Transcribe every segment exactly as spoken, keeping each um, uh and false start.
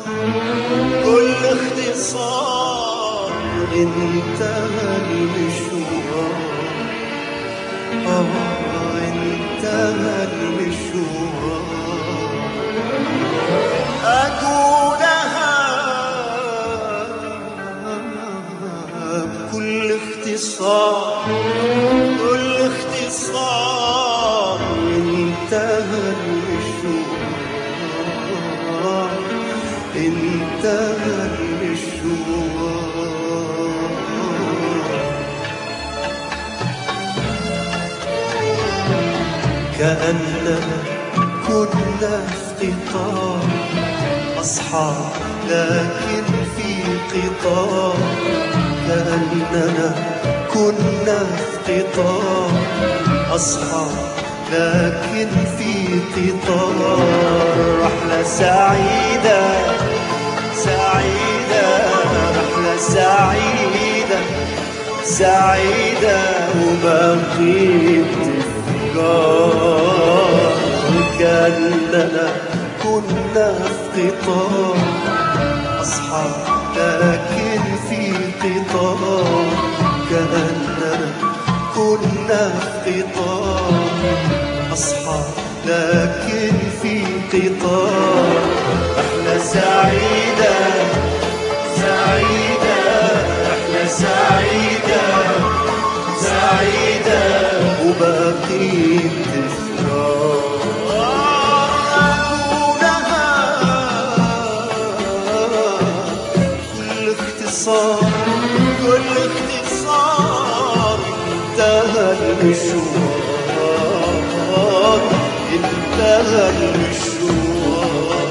كل اختصار انتهى المشوار. آه انتهى المشوار. أقولها بكل اختصار، كل اختصار انتهى المشوار، انتهى المشوار. كأننا كنا في قطار أصحاب لكن في قطار. كأننا كنا في قطار أصحاب لكن في قطار. رحلة سعيدة سعيدة، رحلة سعيدة سعيدة وبقيت تفكار. كأننا كنا في قطار أصحاب لكن في قطار. كأننا كنا في قطار أصحاب لكن في قطار. رحلة سعيدة سعيدة، رحلة سعيدة سعيدة وبقيت تذكار. كل اختصار كل اختصار انتهى المشوار، انتهى المشوار.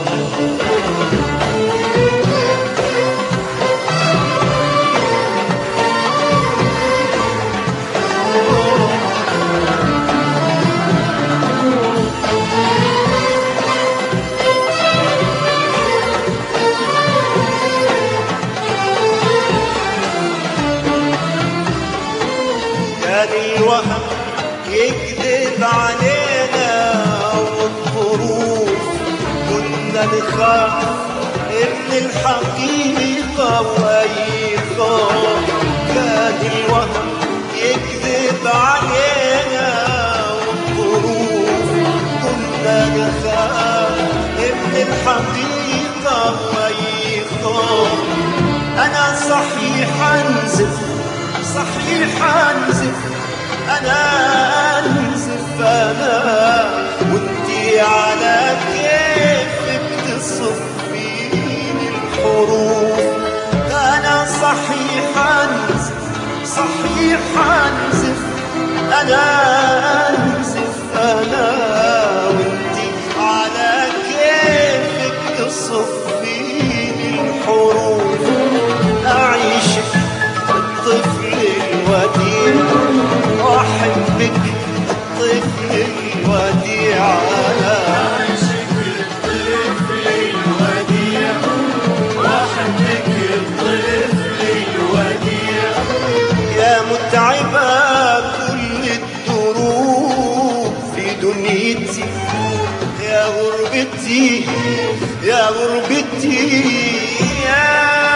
كان الوهم يكذب علينا والظروف كنا نخاف من الحقيقة وأي خوف. كان الوهم يكذب علينا والظروف كنا نخاف من الحقيقة وأي خوف. أنا صحيح أنزف صحيح أنزف أنا أنزف أنا، وانتي على كيفك تصفين الحروف. أنا صحيح أنزف صحيح أنزف أنا أنزف أنا، وانتي على كيفك تصفين الحروف. أعيش الطفل الوديع وأحبك الطفل الوديع. أعيشك الطفل الوديع وأحبك الطفل الوديع. يا متعبة كل الدروب في دنيتي، يا غربتي يا غربتي يا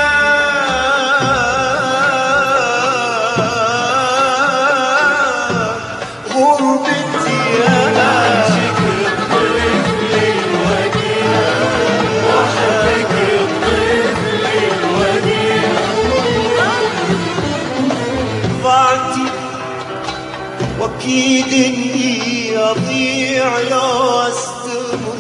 غربتي. أعيشك الطفل الوديع وأحبك الطفل الوديع. ضعتي وأكيد إني أضيع لو أستمر.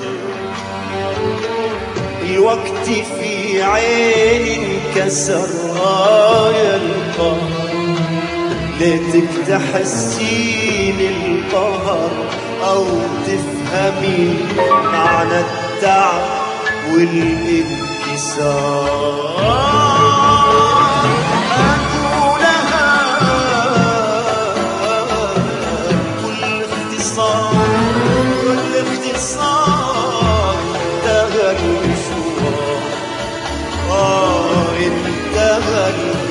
الوقت في عيني انكسر رايا القهر. ليتك تحسين القهر أو تفهمي معنى التعب والانكسار. أقولها كل اختصار كل اختصار انتهى المشوار. آه انتهى المشوار.